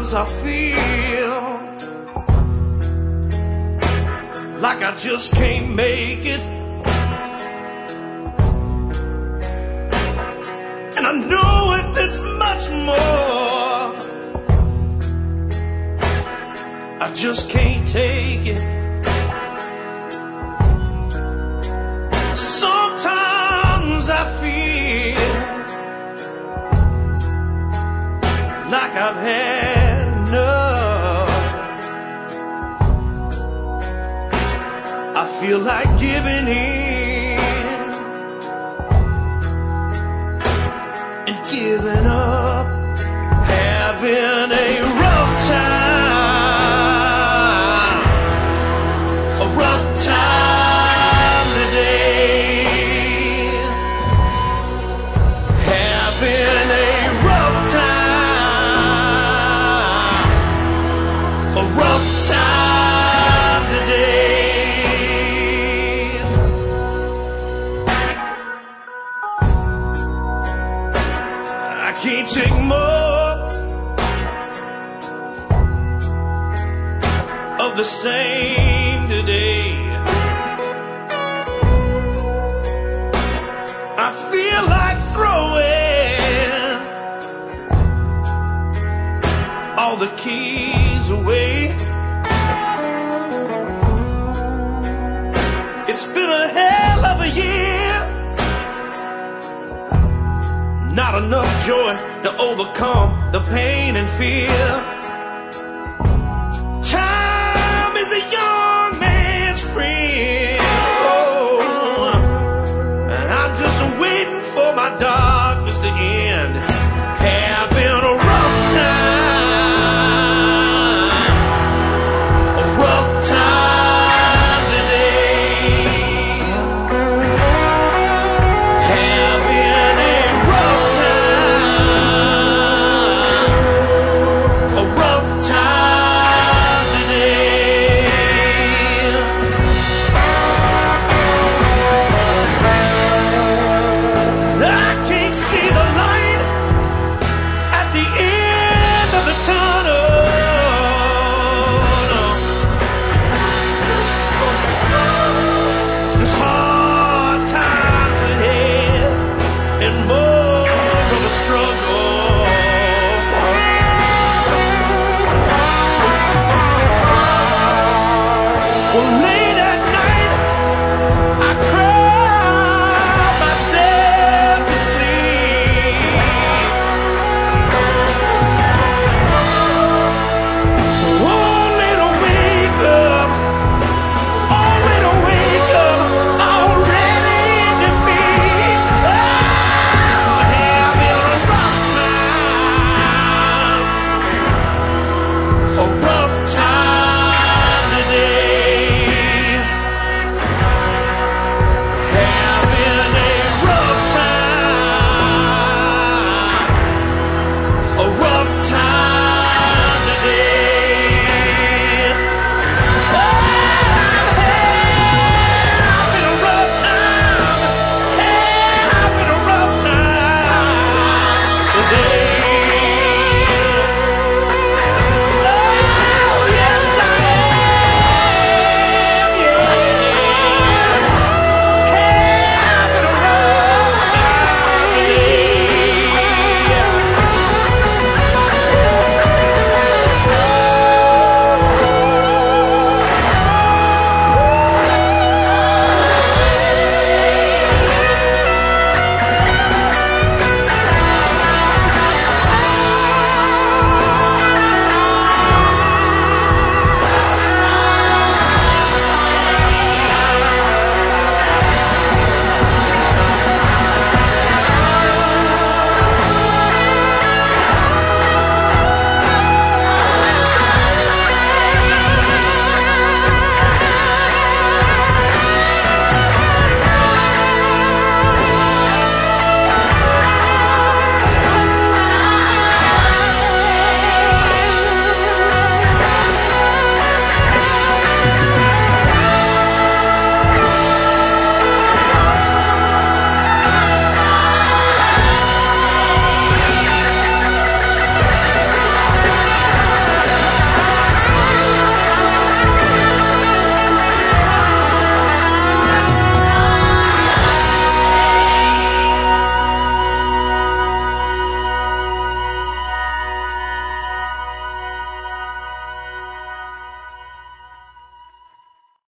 Sometimes I feel like I just can't make it, and I know if it's much more, I just can't take it. Sometimes I feel like I've had enough. I feel like giving in and giving up, having a rough time, a rough time today, having a rough time, a rough time today. I can't take more of the same today. I feel like throwing all the keys away. It's been a hell of a year, not enough joy to overcome the pain and fear. Time is a young man's friend, oh, and I'm just waiting for my darkness to end. Having a rough time, a rough time today. Having a rough time, a rough time today. I can't see the light at the end of the tunnel. No. Just hard times ahead and more of a struggle. Well,